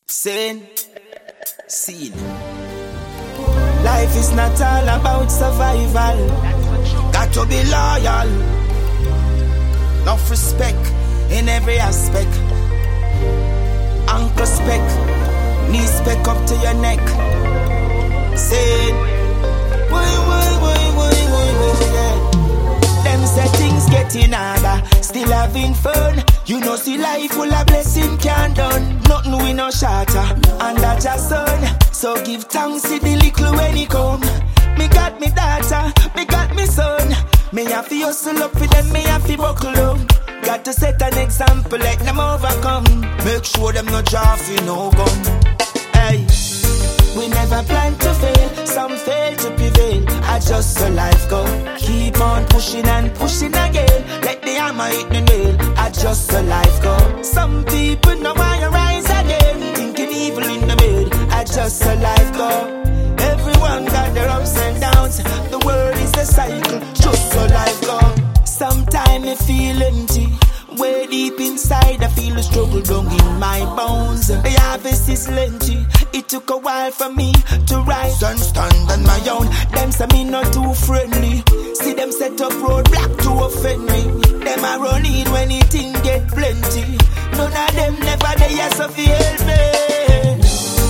Sin, scene. Life is not all about survival. Got to be loyal. Enough respect in every aspect. Ankle spec, knee spec up to your neck. Sin. Yeah. Them settings getting harder, still having fun. You know, see life full of blessing can't done. Nothing we no shatter, and that's just son. So give thanks to the little when he come. Me got me daughter, me got me son. Me have to hustle up for them, me have to buckle up. Got to set an example, let them overcome. Make sure them no draw for no gun. Hey, we never plan to fail, some fail to prevail. Adjust so life go. Keep on pushing and pushing again. Let the hammer hit the nail. Adjust so life go. Some people know why you rise again. Thinking evil in the bed. Adjust so life go. Everyone got their ups and downs. The world is a cycle. Just so life go. Sometimes I feel empty. Way deep inside, I feel a struggle down in my bones. The harvest is plenty. It took a while for me to rise and stand on my own. Them say me not too friendly. See them set up roadblock to offend me. Them a run in when anything get plenty. None of them never there, so fi help me.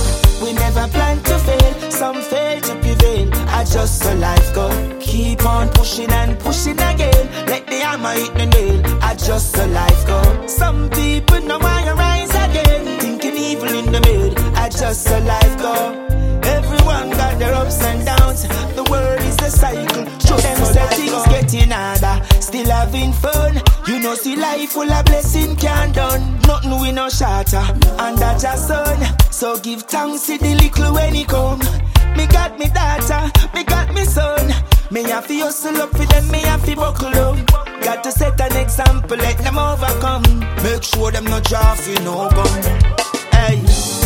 We never plan to fail, some fail to prevail. Adjust so life go. Keep on pushing and pushing again. Let the hammer hit the nail. Adjust so life go. Some people know why you rise again. Thinking evil in the mood. Adjust so life go. Everyone got their ups and downs. The world is a cycle. Show them so things getting harder, still having fun. You know, see life full of blessing can't done. Nothing we no shatter, and that's just son. So give thanks to the little when he come. Me got me daughter, me got me son. Me have to hustle up for them, me have to buckle up. Got to set an example, let them overcome. Make sure them no draw for no gun. Hey,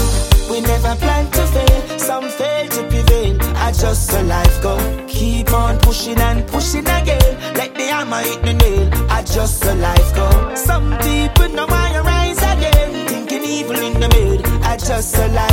we never plan to fail, some fail to prevail. Adjust so life go. Keep on pushing and pushing again. Let the hammer hit the nail. Adjust so life go. Some people know why you rise again. Thinking evil in the mood. Adjust so life